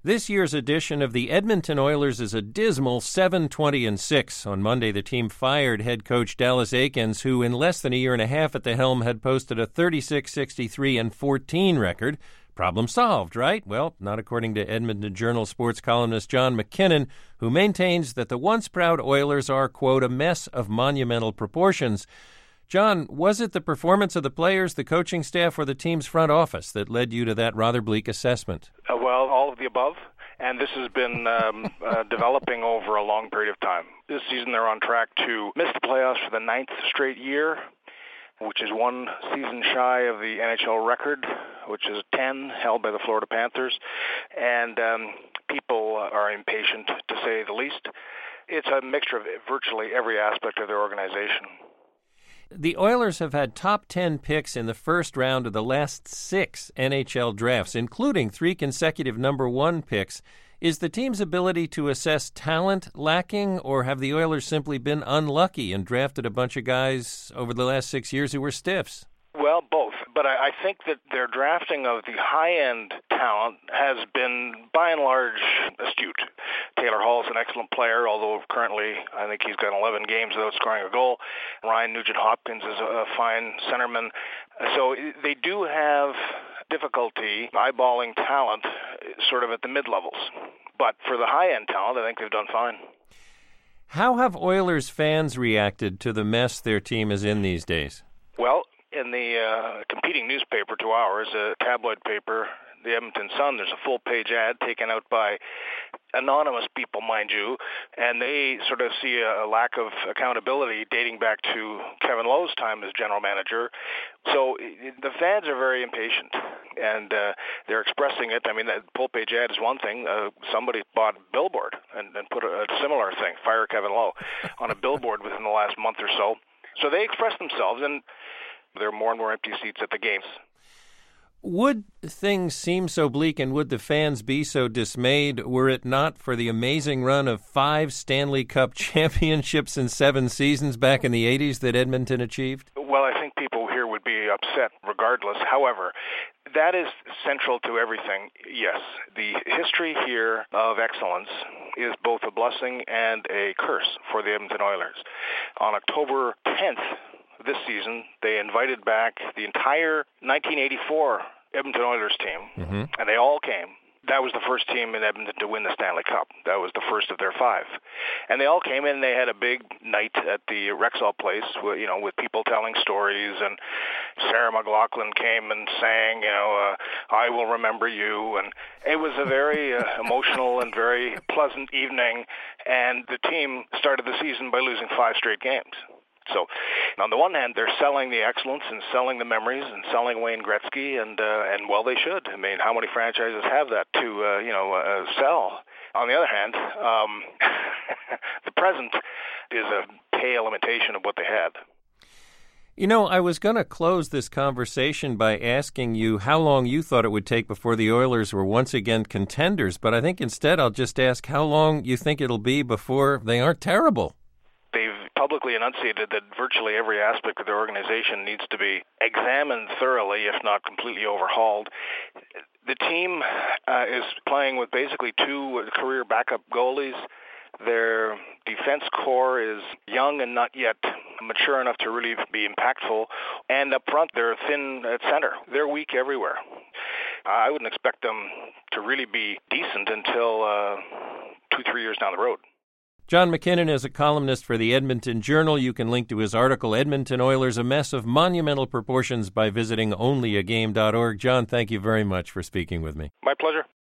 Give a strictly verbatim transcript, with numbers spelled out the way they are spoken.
This year's edition of the Edmonton Oilers is a dismal seven twenty and six. On Monday, the team fired head coach Dallas Eakins, who in less than a year and a half at the helm had posted a thirty-six, sixty-three, and fourteen record. Problem solved, right? Well, not according to Edmonton Journal sports columnist John MacKinnon, who maintains that the once proud Oilers are, quote, a mess of monumental proportions. John, was it the performance of the players, the coaching staff, or the team's front office that led you to that rather bleak assessment? Uh, well, all of the above, and this has been um, uh, developing over a long period of time. This season they're on track to miss the playoffs for the ninth straight year, which is one season shy of the N H L record, which is ten, held by the Florida Panthers. And um, people are impatient, to say the least. It's a mixture of virtually every aspect of their organization. The Oilers have had top ten picks in the first round of the last six N H L drafts, including three consecutive number one picks. Is the team's ability to assess talent lacking, or have the Oilers simply been unlucky and drafted a bunch of guys over the last six years who were stiffs? Well, both. But I, I think that their drafting of the high-end talent has been, by and large, astute. Taylor Hall is an excellent player, although currently I think he's got eleven games without scoring a goal. Ryan Nugent-Hopkins is a, a fine centerman. So they do have difficulty eyeballing talent sort of at the mid-levels. But for the high-end talent, I think they've done fine. How have Oilers fans reacted to the mess their team is in these days? Well, in the uh, competing newspaper to ours, a tabloid paper, the Edmonton Sun, there's a full-page ad taken out by anonymous people, mind you, and they sort of see a lack of accountability dating back to Kevin Lowe's time as general manager. So the fans are very impatient, and uh, they're expressing it. I mean, that full-page ad is one thing. Uh, somebody bought a billboard and, and put a, a similar thing, fire Kevin Lowe, on a billboard within the last month or so. So they express themselves, and there are more and more empty seats at the games. Would things seem so bleak and would the fans be so dismayed were it not for the amazing run of five Stanley Cup championships in seven seasons back in the eighties that Edmonton achieved? Well, I think people here would be upset regardless. However, that is central to everything. Yes, the history here of excellence is both a blessing and a curse for the Edmonton Oilers. On October tenth, this season, they invited back the entire nineteen eighty-four Edmonton Oilers team, mm-hmm. and they all came. That was the first team in Edmonton to win the Stanley Cup. That was the first of their five. And they all came in, and they had a big night at the Rexall Place, with, you know, with people telling stories, and Sarah McLachlan came and sang, you know, uh, I Will Remember You, and it was a very uh, emotional and very pleasant evening, and the team started the season by losing five straight games. So, on the one hand, they're selling the excellence and selling the memories and selling Wayne Gretzky, and uh, and well, they should. I mean, how many franchises have that to uh, you know uh, sell? On the other hand, um, the present is a pale imitation of what they had. You know, I was going to close this conversation by asking you how long you thought it would take before the Oilers were once again contenders, but I think instead I'll just ask how long you think it'll be before they aren't terrible. They've publicly enunciated that virtually every aspect of their organization needs to be examined thoroughly, if not completely overhauled. The team uh, is playing with basically two career backup goalies. Their defense core is young and not yet mature enough to really be impactful. And up front, they're thin at center. They're weak everywhere. I wouldn't expect them to really be decent until uh, two, three years down the road. John MacKinnon is a columnist for the Edmonton Journal. You can link to his article, Edmonton Oilers, a Mess of Monumental Proportions, by visiting only a game dot org. John, thank you very much for speaking with me. My pleasure.